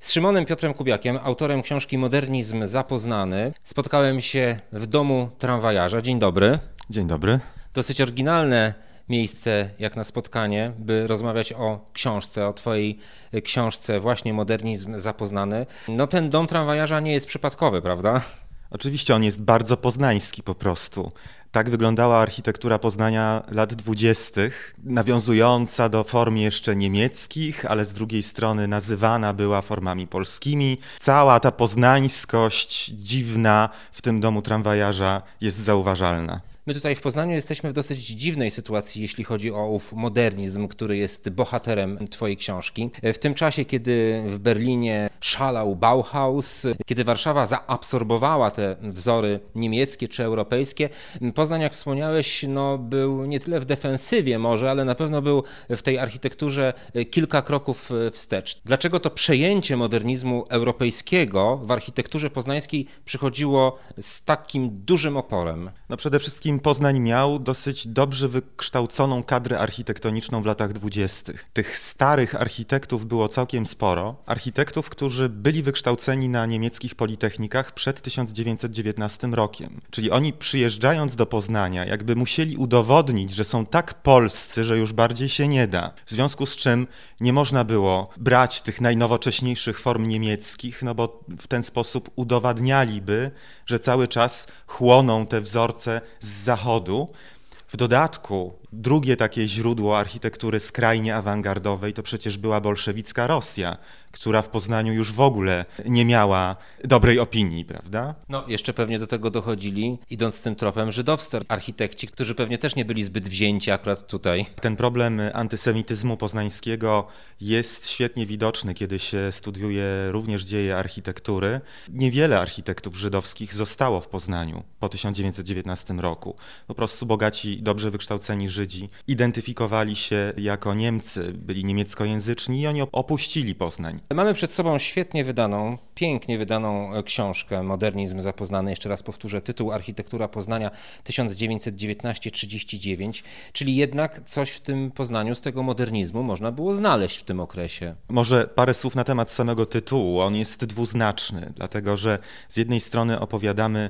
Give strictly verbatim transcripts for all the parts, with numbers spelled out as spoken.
Z Szymonem Piotrem Kubiakiem, autorem książki Modernizm zapoznany, spotkałem się w domu tramwajarza. Dzień dobry. Dzień dobry. Dosyć oryginalne miejsce jak na spotkanie, by rozmawiać o książce, o twojej książce właśnie Modernizm zapoznany. No ten dom tramwajarza nie jest przypadkowy, prawda? Oczywiście on jest bardzo poznański po prostu. Tak wyglądała architektura Poznania lat dwudziestych, nawiązująca do form jeszcze niemieckich, ale z drugiej strony nazywana była formami polskimi. Cała ta poznańskość dziwna w tym domu tramwajarza jest zauważalna. My tutaj w Poznaniu jesteśmy w dosyć dziwnej sytuacji, jeśli chodzi o ów modernizm, który jest bohaterem twojej książki. W tym czasie, kiedy w Berlinie szalał Bauhaus, kiedy Warszawa zaabsorbowała te wzory niemieckie czy europejskie, Poznań, jak wspomniałeś, no, był nie tyle w defensywie może, ale na pewno był w tej architekturze kilka kroków wstecz. Dlaczego to przejęcie modernizmu europejskiego w architekturze poznańskiej przychodziło z takim dużym oporem? No przede wszystkim Poznań miał dosyć dobrze wykształconą kadrę architektoniczną w latach dwudziestych. Tych starych architektów było całkiem sporo. Architektów, którzy byli wykształceni na niemieckich politechnikach przed tysiąc dziewięćset dziewiętnastym rokiem. Czyli oni przyjeżdżając do Poznania jakby musieli udowodnić, że są tak polscy, że już bardziej się nie da. W związku z czym nie można było brać tych najnowocześniejszych form niemieckich, no bo w ten sposób udowadnialiby, że cały czas chłoną te wzorce z zachodu. W dodatku drugie takie źródło architektury skrajnie awangardowej to przecież była bolszewicka Rosja, która w Poznaniu już w ogóle nie miała dobrej opinii, prawda? No, jeszcze pewnie do tego dochodzili, idąc tym tropem, żydowscy architekci, którzy pewnie też nie byli zbyt wzięci akurat tutaj. Ten problem antysemityzmu poznańskiego jest świetnie widoczny, kiedy się studiuje również dzieje architektury. Niewiele architektów żydowskich zostało w Poznaniu po tysiąc dziewięćset dziewiętnastym roku. Po prostu bogaci, dobrze wykształceni Żydzi identyfikowali się jako Niemcy, byli niemieckojęzyczni i oni opuścili Poznań. Mamy przed sobą świetnie wydaną, pięknie wydaną książkę Modernizm zapoznany. Jeszcze raz powtórzę tytuł: Architektura Poznania tysiąc dziewięćset dziewiętnaście do trzydziestu dziewięciu, czyli jednak coś w tym Poznaniu z tego modernizmu można było znaleźć w tym okresie. Może parę słów na temat samego tytułu. On jest dwuznaczny, dlatego że z jednej strony opowiadamy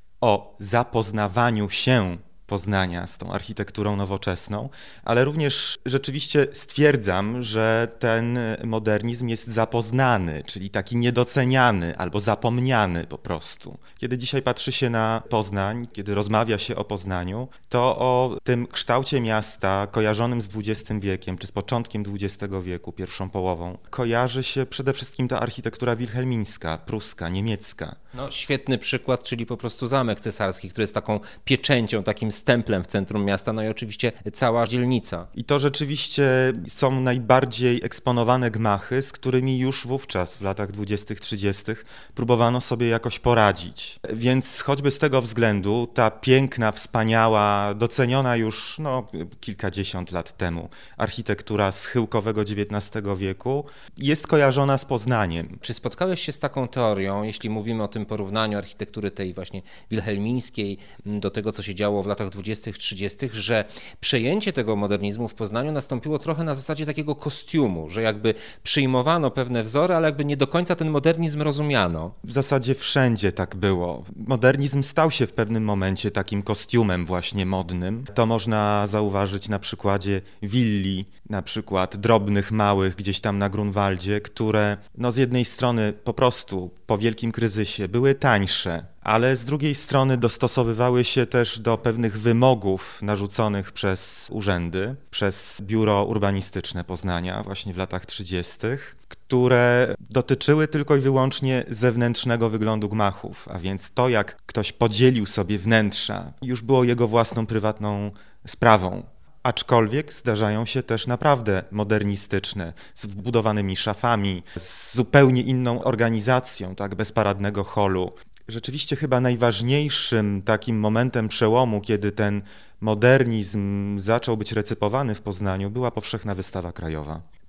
o zapoznawaniu się Poznania z tą architekturą nowoczesną, ale również rzeczywiście stwierdzam, że ten modernizm jest zapoznany, czyli taki niedoceniany albo zapomniany po prostu. Kiedy dzisiaj patrzy się na Poznań, kiedy rozmawia się o Poznaniu, to o tym kształcie miasta kojarzonym z dwudziestym wiekiem, czy z początkiem dwudziestego wieku, pierwszą połową, kojarzy się przede wszystkim ta architektura wilhelmińska, pruska, niemiecka. No, świetny przykład, czyli po prostu Zamek Cesarski, który jest taką pieczęcią, takim stemplem w centrum miasta, no i oczywiście cała dzielnica. I to rzeczywiście są najbardziej eksponowane gmachy, z którymi już wówczas w latach dwudziestych, trzydziestych próbowano sobie jakoś poradzić. Więc choćby z tego względu ta piękna, wspaniała, doceniona już no, kilkadziesiąt lat temu architektura schyłkowego dziewiętnastego wieku jest kojarzona z Poznaniem. Czy spotkałeś się z taką teorią, jeśli mówimy o tym porównaniu architektury tej właśnie wilhelmińskiej do tego, co się działo w latach dwudziestych, trzydziestych, że przejęcie tego modernizmu w Poznaniu nastąpiło trochę na zasadzie takiego kostiumu, że jakby przyjmowano pewne wzory, ale jakby nie do końca ten modernizm rozumiano. W zasadzie wszędzie tak było. Modernizm stał się w pewnym momencie takim kostiumem właśnie modnym. To można zauważyć na przykładzie willi, na przykład drobnych, małych gdzieś tam na Grunwaldzie, które no z jednej strony po prostu po wielkim kryzysie były tańsze, ale z drugiej strony dostosowywały się też do pewnych wymogów narzuconych przez urzędy, przez Biuro Urbanistyczne Poznania właśnie w latach trzydziestych, które dotyczyły tylko i wyłącznie zewnętrznego wyglądu gmachów, a więc to, jak ktoś podzielił sobie wnętrza, już było jego własną prywatną sprawą. Aczkolwiek zdarzają się też naprawdę modernistyczne, z wbudowanymi szafami, z zupełnie inną organizacją, tak, bez paradnego holu. Rzeczywiście chyba najważniejszym takim momentem przełomu, kiedy ten modernizm zaczął być recypowany w Poznaniu, była powszechna wystawa krajowa.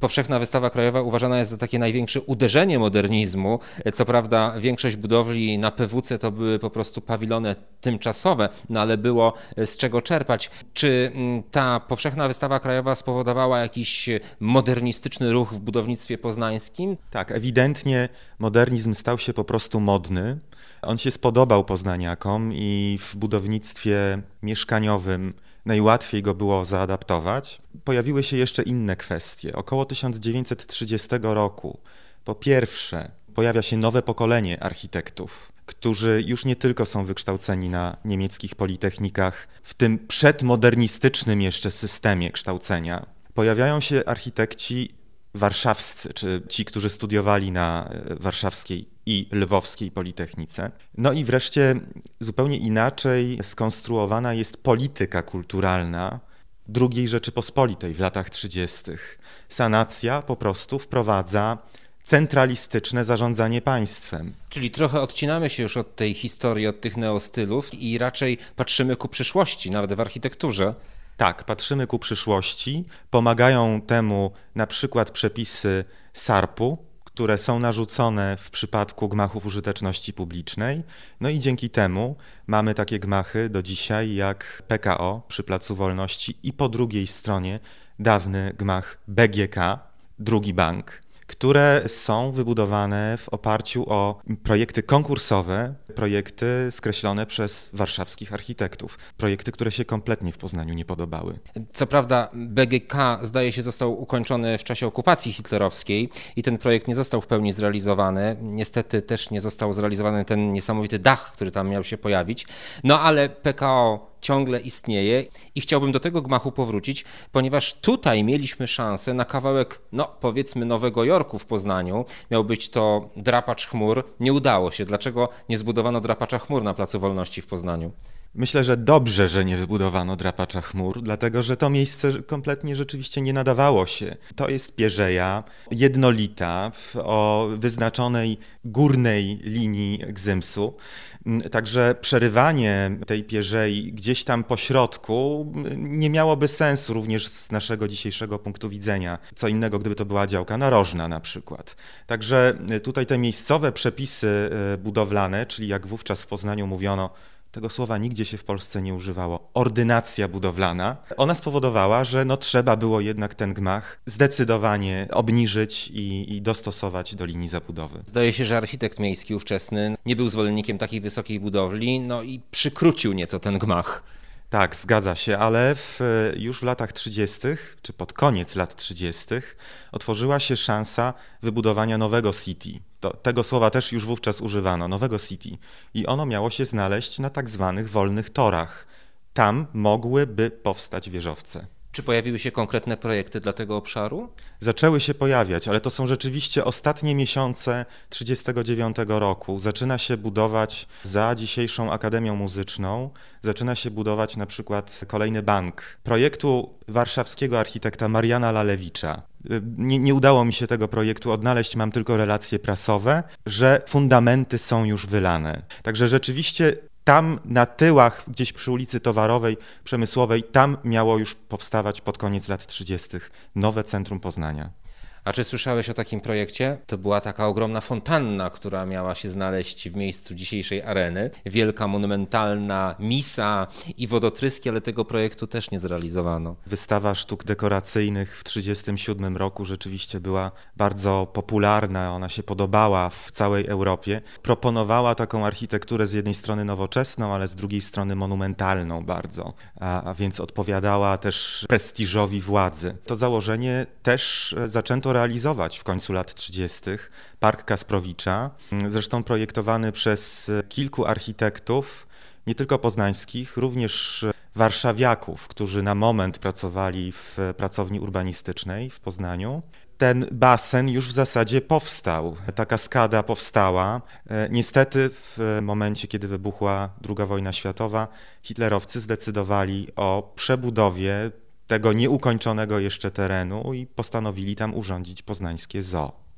Powszechna Wystawa Krajowa uważana jest za takie największe uderzenie modernizmu. Co prawda większość budowli na P W C to były po prostu pawilony tymczasowe, no ale było z czego czerpać. Czy ta Powszechna Wystawa Krajowa spowodowała jakiś modernistyczny ruch w budownictwie poznańskim? Tak, ewidentnie modernizm stał się po prostu modny. On się spodobał poznaniakom i w budownictwie mieszkaniowym najłatwiej go było zaadaptować. Pojawiły się jeszcze inne kwestie. Około tysiąc dziewięćset trzydziestego roku po pierwsze pojawia się nowe pokolenie architektów, którzy już nie tylko są wykształceni na niemieckich politechnikach, w tym przedmodernistycznym jeszcze systemie kształcenia. Pojawiają się architekci warszawscy, czy ci, którzy studiowali na warszawskiej i lwowskiej politechnice. No i wreszcie zupełnie inaczej skonstruowana jest polityka kulturalna drugiej Rzeczypospolitej w latach trzydziestych. Sanacja po prostu wprowadza centralistyczne zarządzanie państwem. Czyli trochę odcinamy się już od tej historii, od tych neostylów i raczej patrzymy ku przyszłości, nawet w architekturze. Tak, patrzymy ku przyszłości. Pomagają temu na przykład przepisy sarpu, które są narzucone w przypadku gmachów użyteczności publicznej. No i dzięki temu mamy takie gmachy do dzisiaj jak P K O przy Placu Wolności i po drugiej stronie dawny gmach B G K, drugi bank, które są wybudowane w oparciu o projekty konkursowe, projekty skreślone przez warszawskich architektów, projekty, które się kompletnie w Poznaniu nie podobały. Co prawda B G K zdaje się został ukończony w czasie okupacji hitlerowskiej i ten projekt nie został w pełni zrealizowany. Niestety też nie został zrealizowany ten niesamowity dach, który tam miał się pojawić. No ale P K O ciągle istnieje i chciałbym do tego gmachu powrócić, ponieważ tutaj mieliśmy szansę na kawałek, no powiedzmy Nowego Jorku w Poznaniu. Miał być to drapacz chmur. Nie udało się. Dlaczego nie zbudowano drapacza chmur na Placu Wolności w Poznaniu? Myślę, że dobrze, że nie wybudowano drapacza chmur, dlatego że to miejsce kompletnie rzeczywiście nie nadawało się. To jest pierzeja jednolita o wyznaczonej górnej linii gzymsu. Także przerywanie tej pierzei gdzieś tam po środku nie miałoby sensu również z naszego dzisiejszego punktu widzenia. Co innego, gdyby to była działka narożna na przykład. Także tutaj te miejscowe przepisy budowlane, czyli jak wówczas w Poznaniu mówiono, tego słowa nigdzie się w Polsce nie używało, ordynacja budowlana, ona spowodowała, że no trzeba było jednak ten gmach zdecydowanie obniżyć i, i dostosować do linii zabudowy. Zdaje się, że architekt miejski ówczesny nie był zwolennikiem takiej wysokiej budowli, no i przykrócił nieco ten gmach. Tak, zgadza się, ale w, już w latach trzydziestych, czy pod koniec lat trzydziestych otworzyła się szansa wybudowania nowego city. To, tego słowa też już wówczas używano, nowego city. I ono miało się znaleźć na tak zwanych wolnych torach. Tam mogłyby powstać wieżowce. Czy pojawiły się konkretne projekty dla tego obszaru? Zaczęły się pojawiać, ale to są rzeczywiście ostatnie miesiące trzydziestego dziewiątego roku. Zaczyna się budować za dzisiejszą Akademią Muzyczną, zaczyna się budować na przykład kolejny bank projektu warszawskiego architekta Mariana Lalewicza. Nie, nie udało mi się tego projektu odnaleźć, mam tylko relacje prasowe, że fundamenty są już wylane. Także rzeczywiście tam na tyłach, gdzieś przy ulicy Towarowej, Przemysłowej, tam miało już powstawać pod koniec lat trzydziestych nowe centrum Poznania. A czy słyszałeś o takim projekcie? To była taka ogromna fontanna, która miała się znaleźć w miejscu dzisiejszej areny. Wielka, monumentalna misa i wodotryski, ale tego projektu też nie zrealizowano. Wystawa sztuk dekoracyjnych w tysiąc dziewięćset trzydziestym siódmym roku rzeczywiście była bardzo popularna, ona się podobała w całej Europie. Proponowała taką architekturę z jednej strony nowoczesną, ale z drugiej strony monumentalną bardzo, a, a więc odpowiadała też prestiżowi władzy. To założenie też zaczęto realizować w końcu lat trzydziestych. Park Kasprowicza, zresztą projektowany przez kilku architektów, nie tylko poznańskich, również warszawiaków, którzy na moment pracowali w pracowni urbanistycznej w Poznaniu. Ten basen już w zasadzie powstał, ta kaskada powstała. Niestety w momencie, kiedy wybuchła druga wojna światowa, hitlerowcy zdecydowali o przebudowie tego nieukończonego jeszcze terenu i postanowili tam urządzić poznańskie zoo.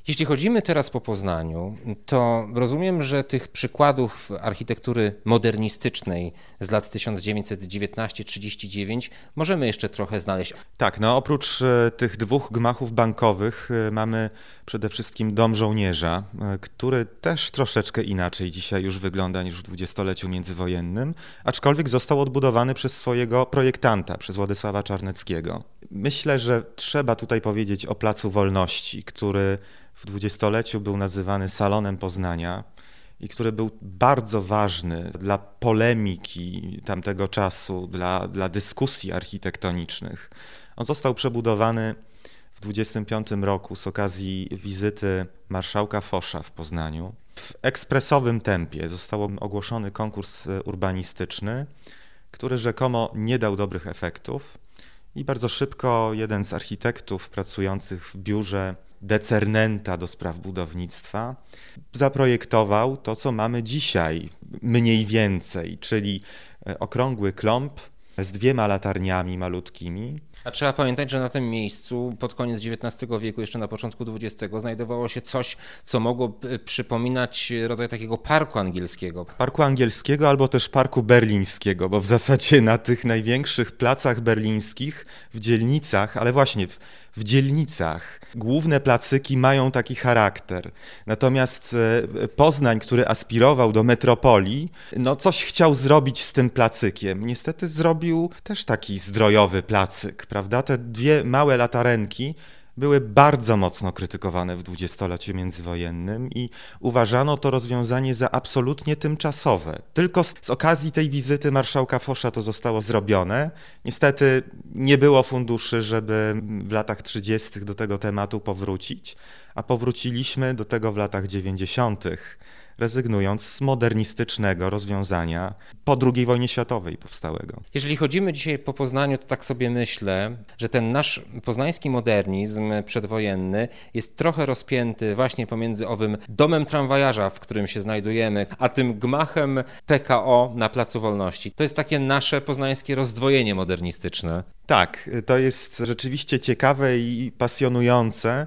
Jeśli chodzimy teraz po Poznaniu, to rozumiem, że tych przykładów architektury modernistycznej z lat tysiąc dziewięćset dziewiętnaście trzydzieści dziewięć możemy jeszcze trochę znaleźć. Tak, no oprócz e, tych dwóch gmachów bankowych e, mamy przede wszystkim Dom Żołnierza, e, który też troszeczkę inaczej dzisiaj już wygląda niż w dwudziestoleciu międzywojennym, aczkolwiek został odbudowany przez swojego projektanta, przez Władysława Czarneckiego. Myślę, że trzeba tutaj powiedzieć o Placu Wolności, który w dwudziestoleciu był nazywany Salonem Poznania i który był bardzo ważny dla polemiki tamtego czasu, dla, dla dyskusji architektonicznych. On został przebudowany w dwudziestym piątym roku z okazji wizyty marszałka Fosza w Poznaniu. W ekspresowym tempie został ogłoszony konkurs urbanistyczny, który rzekomo nie dał dobrych efektów i bardzo szybko jeden z architektów pracujących w biurze decernenta do spraw budownictwa zaprojektował to, co mamy dzisiaj mniej więcej, czyli okrągły klomb z dwiema latarniami malutkimi. A trzeba pamiętać, że na tym miejscu pod koniec dziewiętnastego wieku, jeszcze na początku dwudziestego, znajdowało się coś, co mogło przypominać rodzaj takiego parku angielskiego. Parku angielskiego albo też parku berlińskiego, bo w zasadzie na tych największych placach berlińskich, w dzielnicach, ale właśnie w, w dzielnicach, główne placyki mają taki charakter. Natomiast Poznań, który aspirował do metropolii, no coś chciał zrobić z tym placykiem. Niestety zrobił też taki zdrojowy placyk, prawda? Te dwie małe latarenki były bardzo mocno krytykowane w dwudziestoleciu międzywojennym i uważano to rozwiązanie za absolutnie tymczasowe. Tylko z, z okazji tej wizyty marszałka Fosza to zostało zrobione. Niestety nie było funduszy, żeby w latach trzydziestych do tego tematu powrócić, a powróciliśmy do tego w latach dziewięćdziesiątych, rezygnując z modernistycznego rozwiązania po drugiej wojnie światowej powstałego. Jeżeli chodzimy dzisiaj po Poznaniu, to tak sobie myślę, że ten nasz poznański modernizm przedwojenny jest trochę rozpięty właśnie pomiędzy owym domem tramwajarza, w którym się znajdujemy, a tym gmachem P K O na Placu Wolności. To jest takie nasze poznańskie rozdwojenie modernistyczne. Tak, to jest rzeczywiście ciekawe i pasjonujące,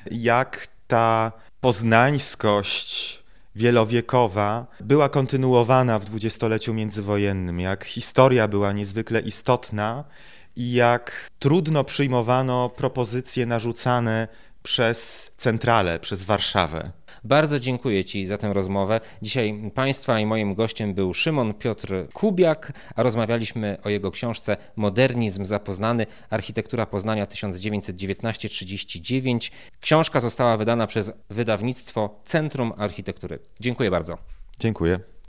jak ta poznańskość wielowiekowa była kontynuowana w dwudziestoleciu międzywojennym, jak historia była niezwykle istotna i jak trudno przyjmowano propozycje narzucane przez centralę, przez Warszawę. Bardzo dziękuję Ci za tę rozmowę. Dzisiaj Państwa i moim gościem był Szymon Piotr Kubiak, a rozmawialiśmy o jego książce Modernizm zapoznany, architektura Poznania tysiąc dziewięćset dziewiętnaście trzydzieści dziewięć. Książka została wydana przez wydawnictwo Centrum Architektury. Dziękuję bardzo. Dziękuję.